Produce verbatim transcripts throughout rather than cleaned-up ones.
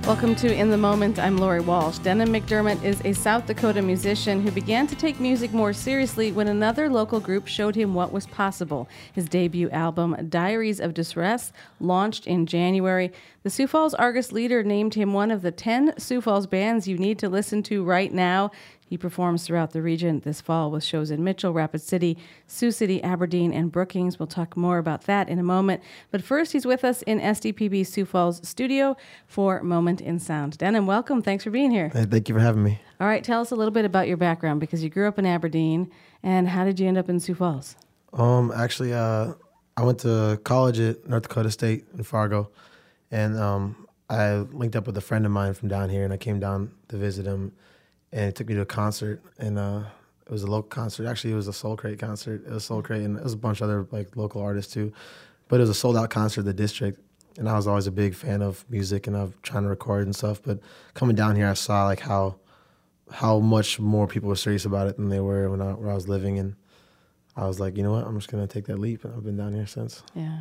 Welcome to In the Moment. I'm Lori Walsh. Denham McDermott is a South Dakota musician who began to take music more seriously when another local group showed him what was possible. His debut album, Diaries of Distress, launched in January. The Sioux Falls Argus Leader named him one of the ten Sioux Falls bands you need to listen to right now. He performs throughout the region this fall with shows in Mitchell, Rapid City, Sioux City, Aberdeen, and Brookings. We'll talk more about that in a moment. But first, he's with us in S D P B Sioux Falls studio for Moment in Sound. Denham, welcome. Thanks for being here. Hey, thank you for having me. All right, tell us a little bit about your background, because you grew up in Aberdeen, and how did you end up in Sioux Falls? Um, actually, uh, I went to college at North Dakota State in Fargo, and um, I linked up with a friend of mine from down here, and I came down to visit him. And he took me to a concert, and uh, it was a local concert. Actually, it was a Soul Crate concert. It was Soul Crate, and it was a bunch of other like local artists too. But it was a sold-out concert at the District, and I was always a big fan of music and of trying to record and stuff. But coming down here, I saw like how how much more people were serious about it than they were when I, where I was living, and I was like, you know what, I'm just gonna take that leap, and I've been down here since. Yeah.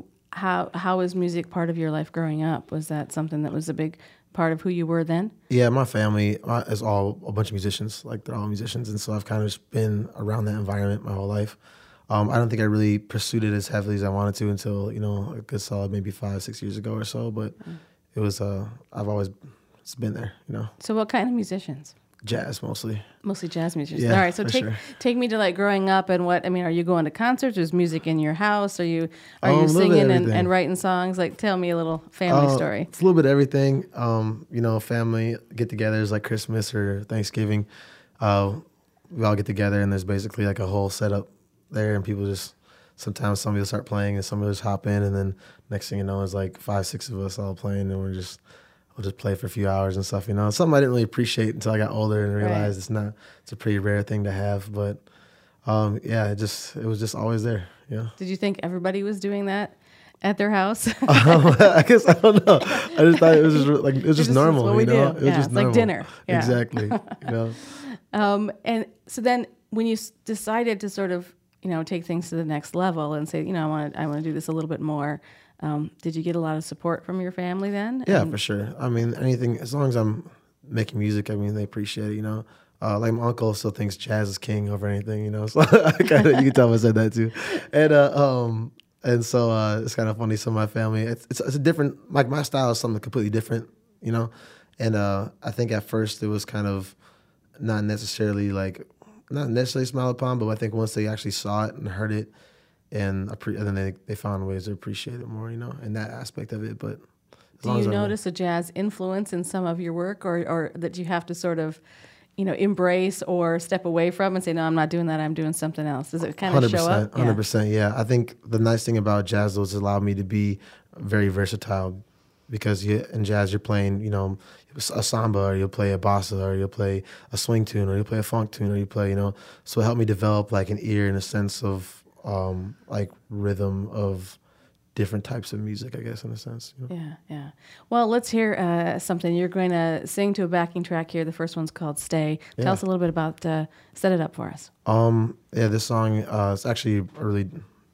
How how was music part of your life growing up? Was that something that was a big part of who you were then? Yeah, my family is all a bunch of musicians. Like, they're all musicians, and so I've kind of just been around that environment my whole life. Um, I don't think I really pursued it as heavily as I wanted to until, you know, a good solid maybe five, six years ago or so. But mm. it was, uh, I've always it's been there, you know. So what kind of musicians? Jazz, mostly. Mostly jazz musicians. Yeah, all right, so take sure. take me to like growing up and what, I mean, are you going to concerts? Is music in your house? Are you are um, you singing and, and writing songs? Like, tell me a little family uh, story. It's a little bit of everything. Um, you know, family get-togethers like Christmas or Thanksgiving. Uh, we all get together, and there's basically like a whole setup there, and people just, sometimes somebody will start playing and somebody will just hop in, and then next thing you know, it's like five, six of us all playing, and we're just... We'll just play for a few hours and stuff, you know. Something I didn't really appreciate until I got older and realized right. it's not, it's a pretty rare thing to have. But um, yeah, it just, it was just always there, yeah. Did you think everybody was doing that at their house? um, I guess, I don't know. I just thought it was just like, it was just, just normal, what we you know? Do. It was yeah, just it's normal. like dinner. Yeah. Exactly, you know. Um, and so then when you s- decided to sort of, you know, take things to the next level and say, you know, I want to, I want to do this a little bit more, Um, did you get a lot of support from your family then? Yeah, and- for sure. I mean, anything, as long as I'm making music, I mean, they appreciate it, you know. Uh, like, my uncle still thinks jazz is king over anything, you know. So I kinda, you can tell I said that too. And uh, um, and so uh, it's kind of funny. So my family, it's, it's it's a different, like my style is something completely different, you know. And uh, I think at first it was kind of not necessarily like, not necessarily smiled upon, but I think once they actually saw it and heard it, And, appre- and then they, they found ways to appreciate it more, you know, in that aspect of it. But as do long you as notice a jazz influence in some of your work, or, or that you have to sort of, you know, embrace or step away from and say, no, I'm not doing that, I'm doing something else? Does it kind of show up? one hundred percent, yeah. I think the nice thing about jazz is it allowed me to be very versatile, because you, in jazz you're playing, you know, a samba, or you'll play a bossa, or you'll play a swing tune, or you'll play a funk tune, or you play, you know. So it helped me develop like an ear and a sense of Um, like rhythm of different types of music, I guess, in a sense. You know? Yeah, yeah. Well, let's hear uh, something. You're going to sing to a backing track here. The first one's called Stay. Tell yeah. us a little bit about, uh, set it up for us. Um, yeah, this song, uh, it's actually a really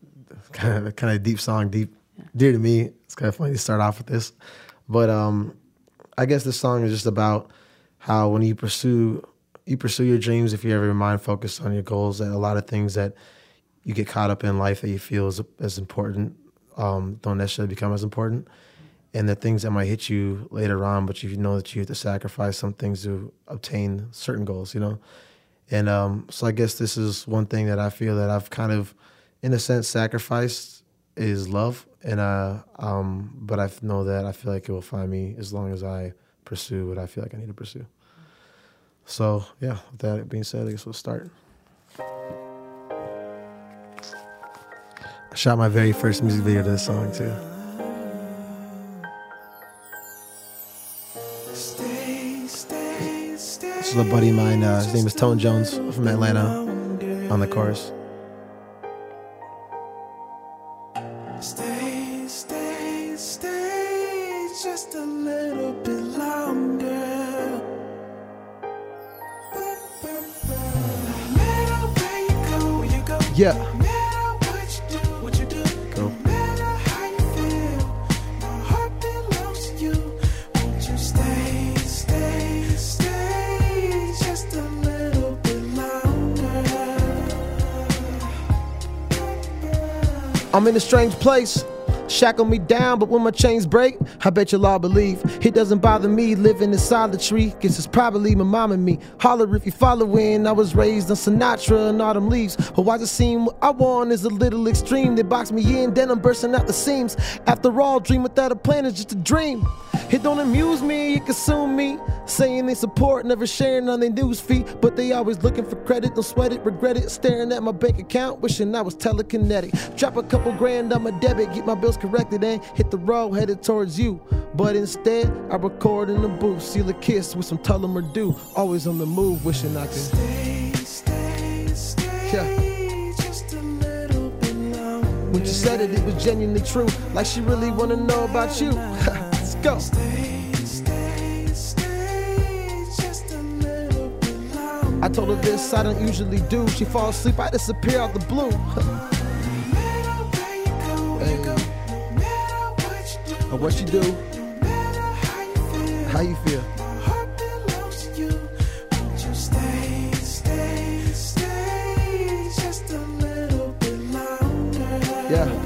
kind of kind of deep song, deep, yeah. dear to me. It's kind of funny to start off with this. But um, I guess this song is just about how when you pursue, you pursue your dreams, if you have your mind focused on your goals, and a lot of things that you get caught up in life that you feel is as important um, don't necessarily become as important. And the things that might hit you later on, but you know that you have to sacrifice some things to obtain certain goals, you know? And um, so I guess this is one thing that I feel that I've kind of, in a sense, sacrificed is love. And uh, um, but I know that I feel like it will find me as long as I pursue what I feel like I need to pursue. So yeah, with that being said, I guess we'll start. I shot my very first music video to this song too. This is a buddy of mine, uh, his name is Tone Jones from Atlanta, on the chorus. Stay, stay, stay just a little bit longer. No matter where you go, you go. Yeah. No matter what you do, what you do. Go. No matter how you feel, my heart belongs to you. Won't you stay? I'm in a strange place. Shackle me down, but when my chains break, I bet you'll all believe it doesn't bother me living in solitary. Guess it's probably my mom and me. Holler if you following. I was raised on Sinatra and autumn leaves. But why does it seem what I want is a little extreme? They box me in, then I'm bursting out the seams. After all, dream without a plan is just a dream. It don't amuse me, it consume me. Saying they support, never sharing on their news feed. But they always looking for credit, don't sweat it, regret it. Staring at my bank account, wishing I was telekinetic. Drop a couple grand on my debit, get my bills corrected and hit the road headed towards you. But instead, I record in the booth, seal a kiss with some Tullamore Dew. Always on the move, wishing I could Stay, stay, stay. Yeah. Just a little bit longer. When she said it, it was genuinely true. Like she really wanna know about you. Let's go. Stay, stay, stay. Just a little bit longer. I told her this I don't usually do. She fall asleep, I disappear out the blue. No matter where you go, Hey. you go. No matter what you do, Or what you do, no matter how you feel. how you feel. My heart belongs to you. Won't you stay, stay, stay? Just a little bit longer. Yeah.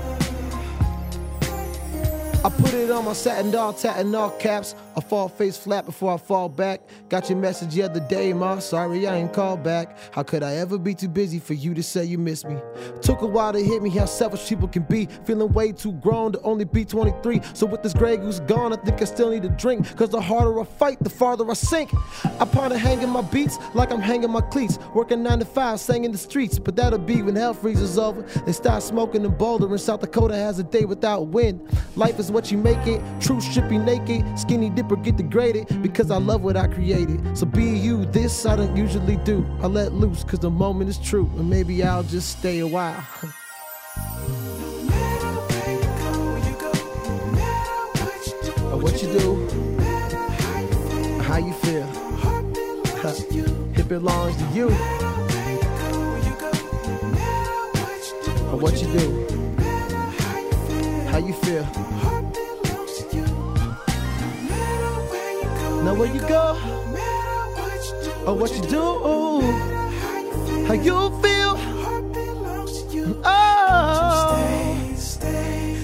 I put it on my satin doll, tat in all caps. I fall face flat before I fall back. Got your message the other day, ma. Sorry I ain't called back. How could I ever be too busy for you to say you miss me? Took a while to hit me how selfish people can be. Feeling way too grown to only be twenty-three. So with this Grey Goose gone, I think I still need a drink. Cause the harder I fight, the farther I sink. I ponder hanging my beats like I'm hanging my cleats. Working nine to five, sang in the streets. But that'll be when hell freezes over. They start smoking in Boulder, and South Dakota has a day without wind. Life is what you make it. Truth should be naked. Skinny dipper get degraded because I love what I created. So be you, this I don't usually do. I let loose cause the moment is true. And maybe I'll just stay a while. No matter where you go, you go. No matter what you do, Or what you do, no matter how you feel. how you feel. My heart belongs to you. It belongs to you. No matter where you go, you go. No matter what you do, Or what you do, no matter how you feel. how you feel. My heart belongs to you. No matter where you go, Now where you go, no matter what you do, or what you do, no matter how you feel. how you feel. My heart belongs to you. Oh, Stay, stay,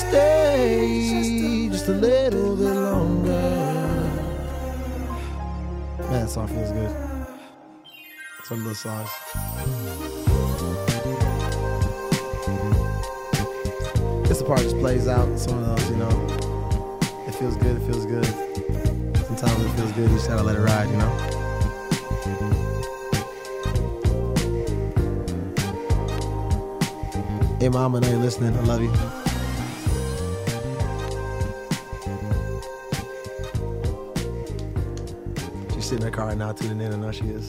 stay just a little bit longer. Man, that song feels good. It's one of those songs. This part just plays out. It's one of those, you know. It feels good. It feels good. Sometimes it feels good. You just gotta let it ride, you know. Hey, mom, I know you're listening. I love you. She's sitting in her car right now, tuning in. I know she is.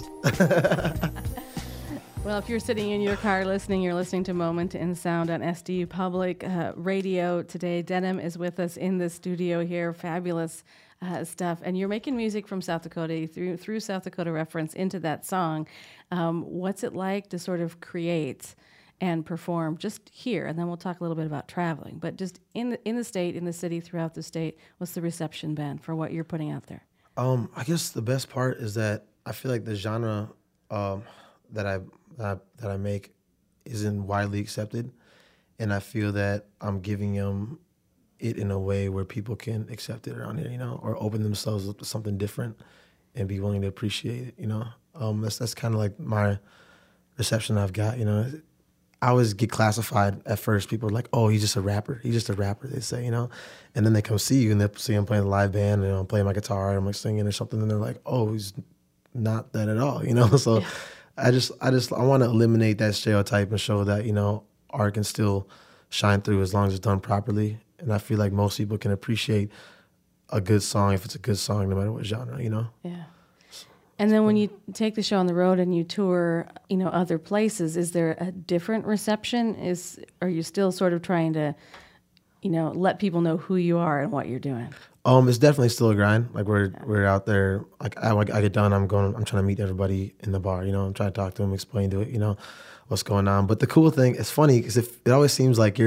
Well, if you're sitting in your car listening, you're listening to Moment in Sound on S D U Public uh, Radio today. Denim is with us in the studio here. Fabulous uh, stuff. And you're making music from South Dakota through through South Dakota reference into that song. Um, what's it like to sort of create and perform just here? And then we'll talk a little bit about traveling. But just in the, in the state, in the city, throughout the state, what's the reception been for what you're putting out there? Um, I guess the best part is that I feel like the genre um, that I that I, that I make isn't widely accepted, and I feel that I'm giving them it in a way where people can accept it around here, you know, or open themselves up to something different and be willing to appreciate it, you know. Um, that's that's kind of like my reception I've got, you know. I always get classified at first. People are like, "Oh, he's just a rapper. He's just a rapper." They say, you know, and then they come see you and they see I'm playing a live band and I'm playing my guitar and I'm like singing or something, and they're like, "Oh, he's not that at all," you know. So, yeah. I just, I just, I want to eliminate that stereotype and show that, you know, art can still shine through as long as it's done properly. And I feel like most people can appreciate a good song if it's a good song, no matter what genre, you know. Yeah. And then when you take the show on the road and you tour, you know, other places, is there a different reception? Is are you still sort of trying to, you know, let people know who you are and what you're doing? Um, it's definitely still a grind. Like we're yeah. we're out there. Like I, I get done, I'm going. I'm trying to meet everybody in the bar. You know, I'm trying to talk to them, explain to it. You know, what's going on. But the cool thing, it's funny because it, it always seems like you're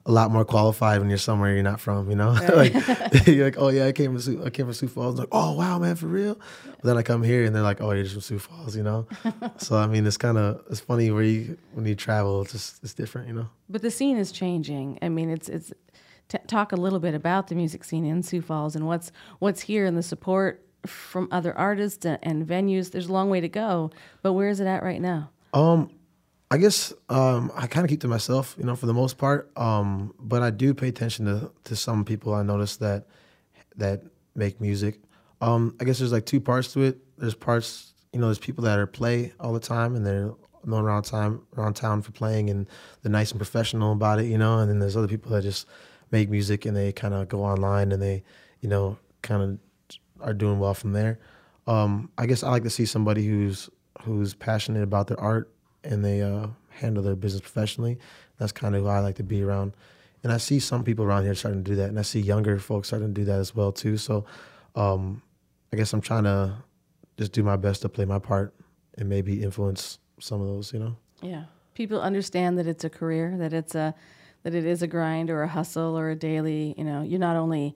a lot more qualified when you're somewhere you're not from, you know? Right. like you're like, oh yeah, I came from Sioux, I came from Sioux Falls. Like, oh wow, man, for real? But then I come here and they're like, oh, you're just from Sioux Falls, you know? So I mean, it's kind of it's funny where you when you travel, it's just it's different, you know? But the scene is changing. I mean, it's it's t- talk a little bit about the music scene in Sioux Falls and what's what's here and the support from other artists and, and venues. There's a long way to go, but where is it at right now? Um, I guess um, I kind of keep to myself, you know, for the most part. Um, but I do pay attention to, to some people I notice that that make music. Um, I guess there's like two parts to it. There's parts, you know, there's people that are play all the time and they're known around time around town for playing and they're nice and professional about it, you know. And then there's other people that just make music and they kind of go online and they, you know, kind of are doing well from there. Um, I guess I like to see somebody who's who's passionate about their art and they uh, handle their business professionally. That's kind of who I like to be around. And I see some people around here starting to do that, and I see younger folks starting to do that as well too. So um, I guess I'm trying to just do my best to play my part and maybe influence some of those, you know? Yeah. People understand that it's a career, that it's a that it is a grind or a hustle or a daily, you know, you're not only,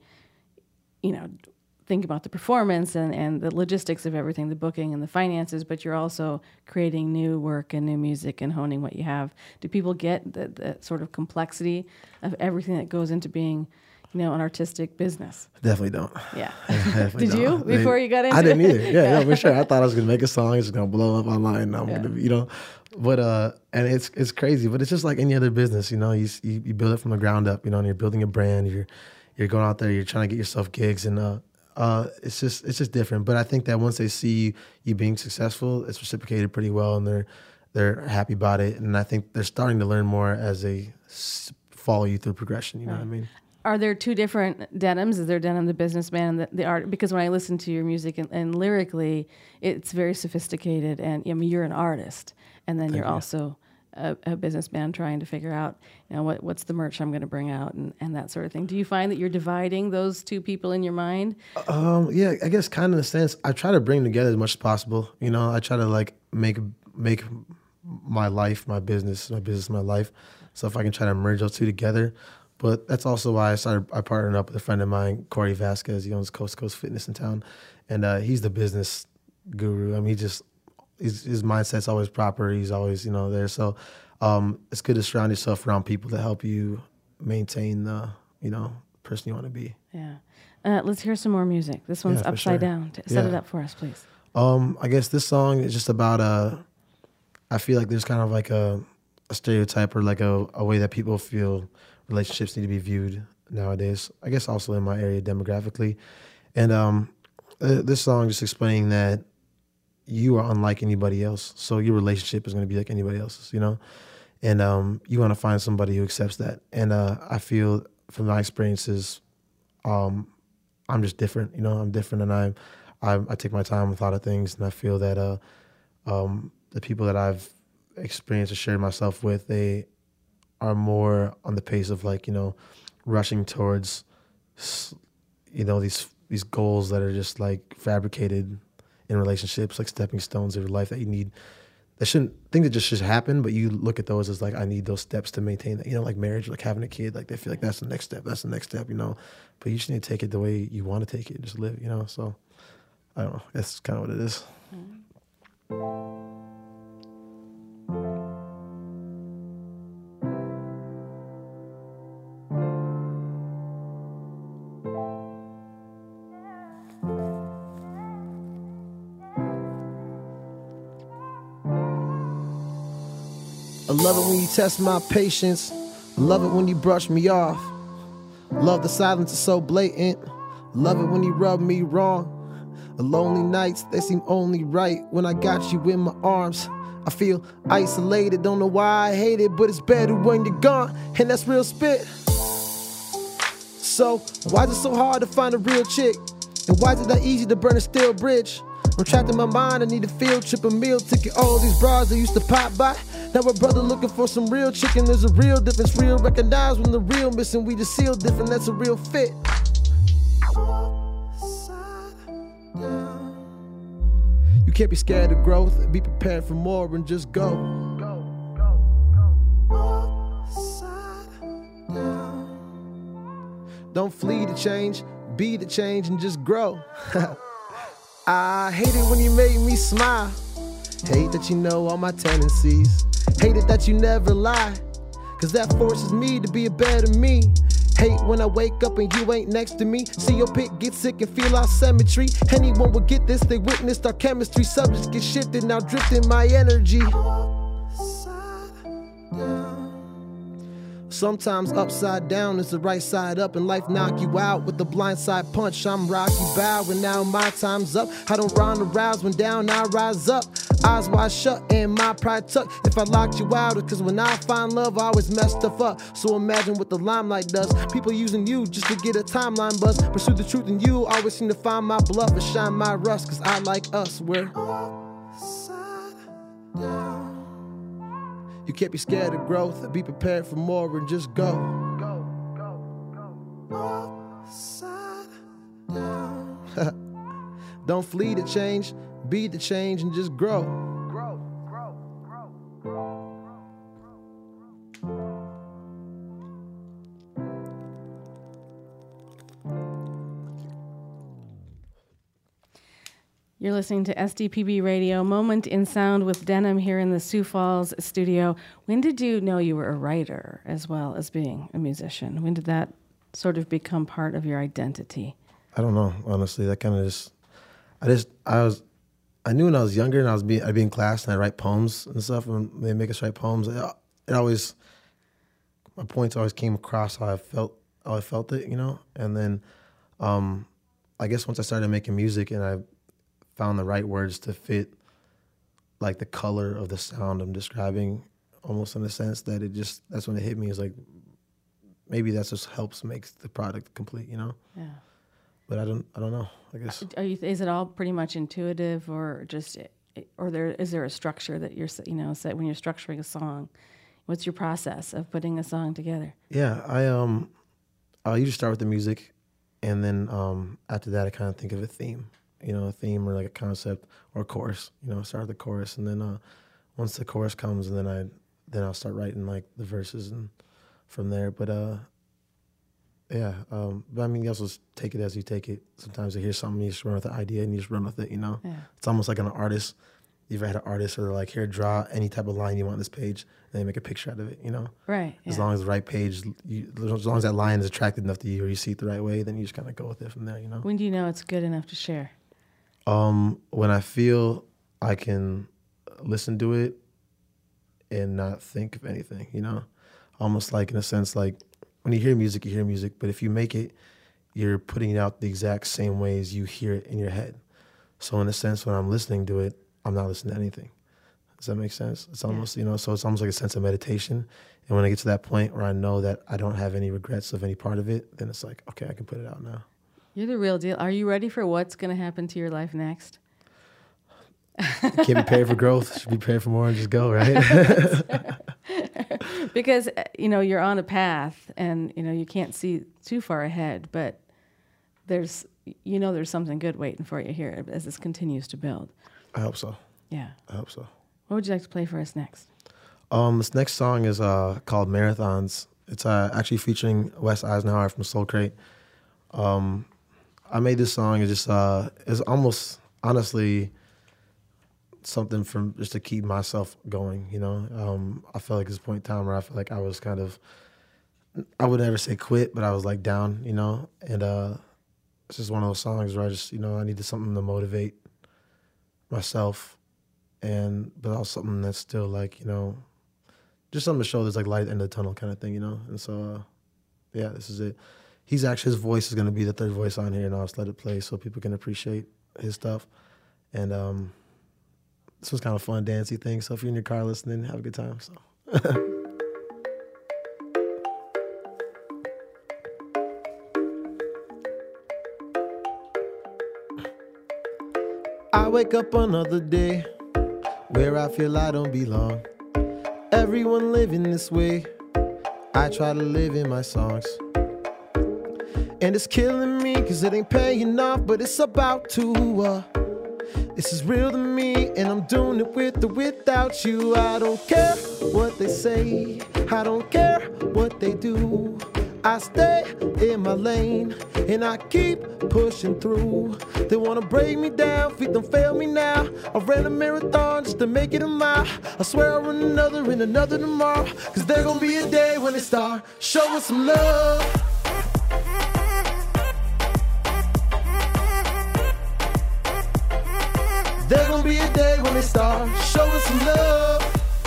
you know, think about the performance and, and the logistics of everything, the booking and the finances, but you're also creating new work and new music and honing what you have. Do people get the, the sort of complexity of everything that goes into being, you know, an artistic business? Definitely don't. Yeah. Definitely Did you don't. before you got into it? I didn't either. Yeah, yeah, for sure. I thought I was gonna make a song, it's gonna blow up online. And I'm Yeah. gonna, you know, but uh, and it's it's crazy, but it's just like any other business, you know. You you, you build it from the ground up, you know, and you're building a brand. You're you're going out there, you're trying to get yourself gigs, and uh, uh, it's just it's just different. But I think that once they see you, you being successful, it's reciprocated pretty well, and they're they're happy about it. And I think they're starting to learn more as they s- follow you through progression. You know what I mean? Are there two different Denims? Is there Denim the businessman and the, the art? Because when I listen to your music and, and lyrically, it's very sophisticated. And I mean, you're an artist, and then you're you. also a, a businessman trying to figure out, you know, what what's the merch I'm going to bring out and, and that sort of thing. Do you find that you're dividing those two people in your mind? Um, yeah, I guess kind of in a sense. I try to bring them together as much as possible. You know, I try to like make make my life my business, my business my life. So if I can try to merge those two together. But that's also why I started. I partnered up with a friend of mine, Corey Vasquez. He owns Coast to Coast Fitness in town, and uh, he's the business guru. I mean, he just his, his mindset's always proper. He's always, you know, there. So um, it's good to surround yourself around people that help you maintain the, you know, person you want to be. Yeah. Uh, let's hear some more music. This one's Yeah, for Upside sure. Down. T- Set Yeah. it up for us, please. Um, I guess this song is just about uh I feel like there's kind of like a, a stereotype or like a, a way that people feel relationships need to be viewed nowadays. I guess also in my area demographically. And um, uh, this song just explaining that you are unlike anybody else. So your relationship is going to be like anybody else's, you know? And um, you want to find somebody who accepts that. And uh, I feel from my experiences, um, I'm just different, you know? I'm different, and I, I I take my time with a lot of things, and I feel that uh, um, the people that I've experienced or shared myself with, they are more on the pace of like, you know, rushing towards, you know, these these goals that are just like fabricated in relationships, like stepping stones of your life that you need. That shouldn't think that just should happen, but you look at those as like, I need those steps to maintain that. You know, like marriage, like having a kid, like they feel like that's the next step, that's the next step, you know. But you just need to take it the way you want to take it, just live, you know. So I don't know. That's kind of what it is. I love it when you test my patience. I love it when you brush me off. Love the silence is so blatant. Love it when you rub me wrong. The lonely nights, they seem only right when I got you in my arms. I feel isolated, don't know why I hate it, but it's better when you're gone, and that's real spit. So, why is it so hard to find a real chick? And why is it that easy to burn a steel bridge? I'm trapped in my mind, I need a field trip, a meal ticket. All these bras that used to pop by. Now a brother looking for some real chicken. There's a real difference, real recognize when the real missing. We just seal different, that's a real fit. You can't be scared of growth, be prepared for more and just go. Go, go, go. Upside down. Don't flee the change, be the change and just grow. I hate it when you make me smile. Hate that you know all my tendencies. Hate it that you never lie, cause that forces me to be a better me. Hate when I wake up and you ain't next to me. See your pick get sick and feel our symmetry. Anyone would get this, they witnessed our chemistry. Subjects get shifted, now drifting my energy. Sometimes upside down is the right side up, and life knock you out with the blind side punch. I'm Rocky Bow, and now my time's up. I don't run arouse when down, I rise up. Eyes wide shut and my pride tucked. If I locked you out, it's cause when I find love, I always mess stuff up. So imagine what the limelight does. People using you just to get a timeline buzz. Pursue the truth in you, always seem to find my bluff and shine my rust. Cause I like us, we're upside down. You can't be scared of growth. Be prepared for more and just go. Go, go, go. Upside down. Don't flee the change. Be the change and just grow. Grow, grow, grow, grow, You're listening to S D P B Radio, Moment in Sound with Denim here in the Sioux Falls studio. When did you know you were a writer as well as being a musician? When did that sort of become part of your identity? I don't know, honestly. That kind of just, I just, I was, I knew when I was younger and I was be, I'd be in class and I'd write poems and stuff, and they make us write poems. It, it always, my points always came across how I felt, how I felt it, you know? And then um, I guess once I started making music and I found the right words to fit like the color of the sound I'm describing, almost in the sense that it just, that's when it hit me. It's like, maybe that just helps make the product complete, you know? Yeah. But I don't, I don't know, I guess. Are you, is it all pretty much intuitive, or just, or there is there a structure that you're, you know, set when you're structuring a song? What's your process of putting a song together? Yeah, I um, I usually start with the music, and then um, after that I kind of think of a theme, you know, a theme or like a concept or a chorus. You know, I start with the chorus, and then uh, once the chorus comes, and then I then I'll start writing like the verses and from there. But uh. Yeah, um, but I mean, you also take it as you take it. Sometimes you hear something, you just run with the idea and you just run with it, you know? Yeah. It's almost like an artist. You've ever had an artist or like, here, draw any type of line you want on this page, and they make a picture out of it, you know? Right. As yeah. long as the right page, you, as long as that line is attractive enough to you or you see it the right way, then you just kind of go with it from there, you know? When do you know it's good enough to share? Um, when I feel I can listen to it and not think of anything, you know? Almost like, in a sense, like, when you hear music, you hear music, but if you make it, you're putting it out the exact same ways you hear it in your head. So in a sense, when I'm listening to it, I'm not listening to anything. Does that make sense? It's almost, you know, so it's almost like a sense of meditation. And when I get to that point where I know that I don't have any regrets of any part of it, then it's like, okay, I can put it out now. You're the real deal. Are you ready for what's going to happen to your life next? You can't be prepared for growth. Should be prepared for more and just go, right? Because, you know, you're on a path and, you know, you can't see too far ahead, but there's, you know, there's something good waiting for you here as this continues to build. I hope so. Yeah. I hope so. What would you like to play for us next? Um, this next song is uh, called Marathons. It's uh, actually featuring Wes Eisenhower from Soul Crate. Um, I made this song, it's just, uh, it's almost, honestly, something from just to keep myself going, you know. Um, I felt like this point in time where I felt like I was kind of, I would never say quit, but I was like down, you know. And uh, it's just one of those songs where I just, you know, I needed something to motivate myself, and but also something that's still like, you know, just something to show there's like light at the end of the tunnel kind of thing, you know. And so, uh, yeah, this is it. He's actually, his voice is gonna be the third voice on here, and I'll just let it play so people can appreciate his stuff. And um. This was kind of a fun, dancey thing. So if you're in your car listening, have a good time. So. I wake up another day where I feel I don't belong. Everyone living this way, I try to live in my songs. And it's killing me cause it ain't paying off, but it's about to. Uh, This is real to me, and I'm doing it with or without you. I don't care what they say, I don't care what they do. I stay in my lane and I keep pushing through. They wanna break me down, feet don't fail me now. I ran a marathon just to make it a mile. I swear I'll run another and another tomorrow. Cause there's gonna be a day when they start showing some love. There's gonna be a day when they start showing some love.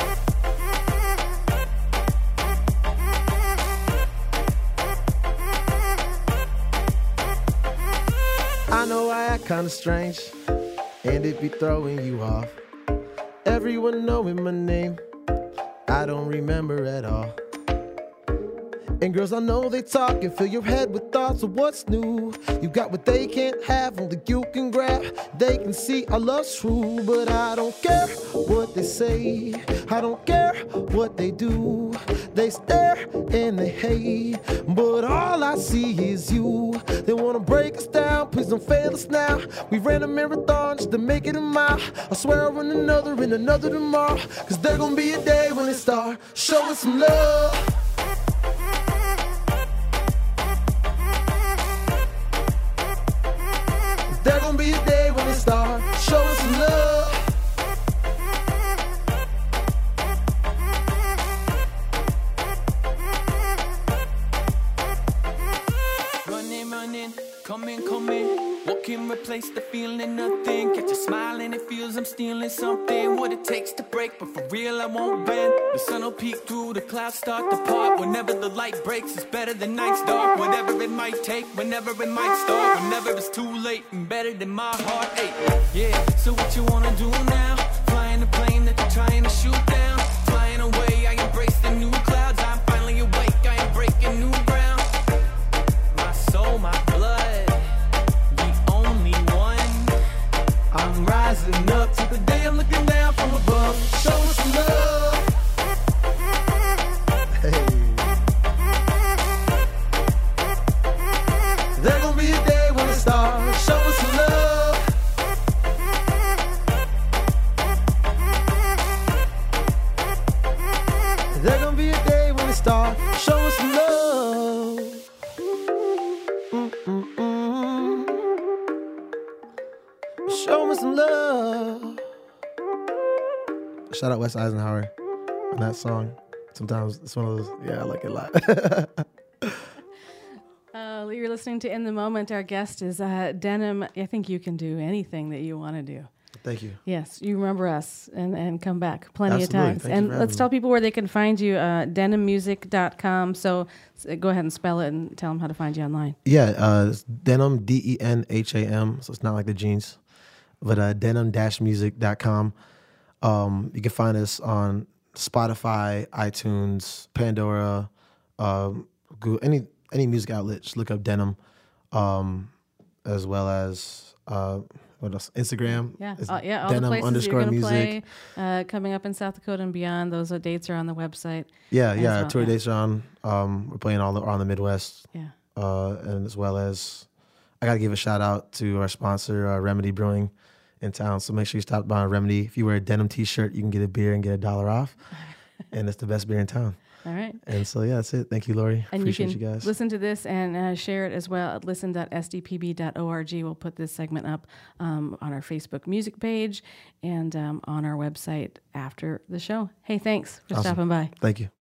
I know I act kinda strange, and it be throwing you off. Everyone knowing my name, I don't remember at all. And girls, I know they talk and fill your head with thoughts of what's new. You got what they can't have, only you can grab. They can see our love's true, but I don't care what they say. I don't care what they do. They stare and they hate, but all I see is you. They wanna break us down, please don't fail us now. We ran a marathon just to make it a mile. I swear I'll run another and another tomorrow. Cause there's gonna be a day when they start showing some love. There's gonna be a day when they start showing some love. Running, running, coming, coming. What can replace the feeling? Nothing. Catch a smile and it feels I'm stealing something. What it takes to break, but for real I won't bend. The sun will peek through, the clouds start to part. Whenever the light breaks, it's better than night's dark. Whatever it might take, whenever it might start. Whenever it's too late and better than my heart. Hey, yeah, so what you wanna do now? Flying the plane that you're trying to shoot down. Flying away, I embrace the new clouds. I'm finally awake, I am breaking new ground. My soul, my blood, the only one. I'm rising up to the day I'm looking down from above. Show us some love. Hey. There's gonna be a day when they start show us some love. There's gonna be a day when they start show us some love. Mm-mm-mm. Show me some love. Shout out Wes Eisenhower on that song. Sometimes it's one of those, yeah, I like it a lot. Uh, you're listening to In the Moment. Our guest is uh, Denim. I think you can do anything that you want to do. Thank you. Yes, you remember us and, and come back plenty Absolutely. of times. Thank you And for let's having tell me. people where they can find you, uh, denim music dot com. So s- go ahead and spell it and tell them how to find you online. Yeah, uh, it's denim, D E N H A M, so it's not like the jeans, but uh, denim dash music dot com. Um, you can find us on Spotify, iTunes, Pandora, um, Google, any any music outlet. Just look up Denim, um, as well as uh, what else? Instagram. Yeah, It's uh, yeah, all the denim places underscore you're going to music. play uh, coming up in South Dakota and beyond. Those are dates are on the website. Yeah, as yeah. well, Our tour yeah. dates are on. Um, we're playing all the, around the Midwest, Yeah. uh, and as well as I gotta give a shout out to our sponsor, uh, Remedy Brewing, in town. So make sure you stop by Remedy. If you wear a denim T-shirt, you can get a beer and get a dollar off, and it's the best beer in town. All right. And so yeah, that's it. Thank you, Lori. And Appreciate you you, can guys. listen to this and uh, share it as well at listen dot s d p b dot org. We'll put this segment up um, on our Facebook music page and um, on our website after the show. Hey, thanks for Awesome. stopping by. Thank you.